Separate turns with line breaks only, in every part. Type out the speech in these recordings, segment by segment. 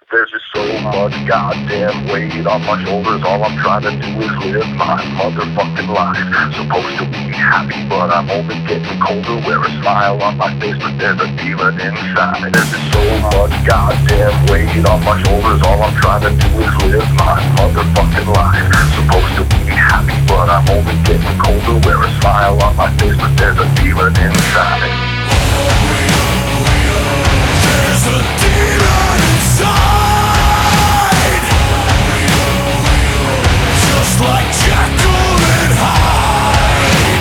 There's just so much goddamn weight on my shoulders. All I'm trying to do is live my motherfucking life. Supposed to be happy, but I'm only getting colder. Wear a smile on my face, but there's a demon inside. There's just so much goddamn weight on my shoulders. All I'm trying to do is live my motherfucking life. Supposed to be happy, but I'm only getting colder. Wear a smile on my face, but there's a demon inside.
There's a demon inside. Just like Jekyll and Hyde.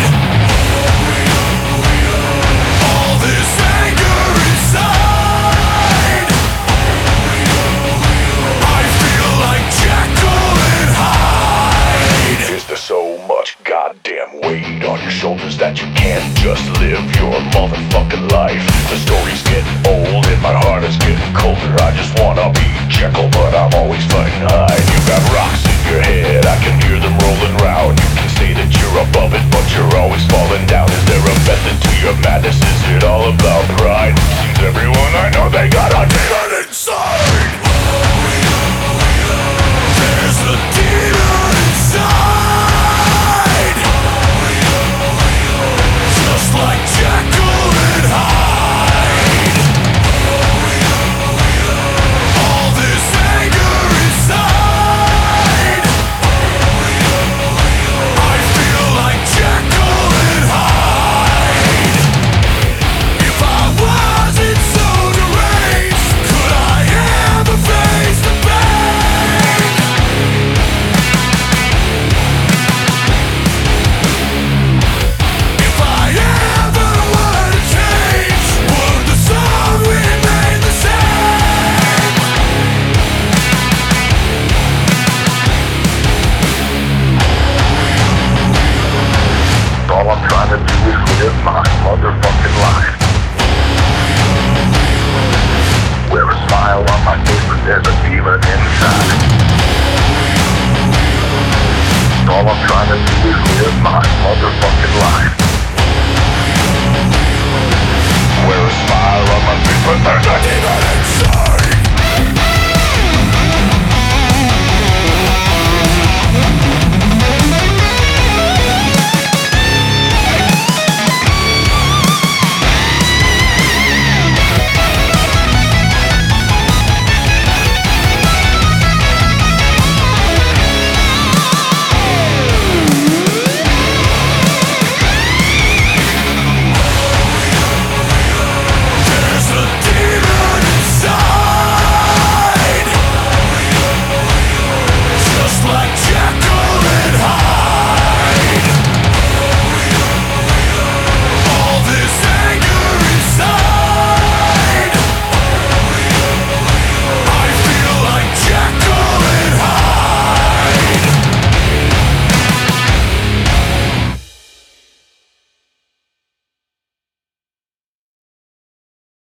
All this anger inside. I feel like Jekyll and Hyde.
Is there so much goddamn weight on your shoulders that you can't just live your motherfucking life? The story's getting old and my heart is getting colder. I just wanna be Jekyll, but I'm always fighting Hyde. You got rocks in your head, I can hear them rolling round. You can say that you're above it, but you're always falling down. Is there a method to your madness? Is it all about pride? Seems everyone I know, they got a demon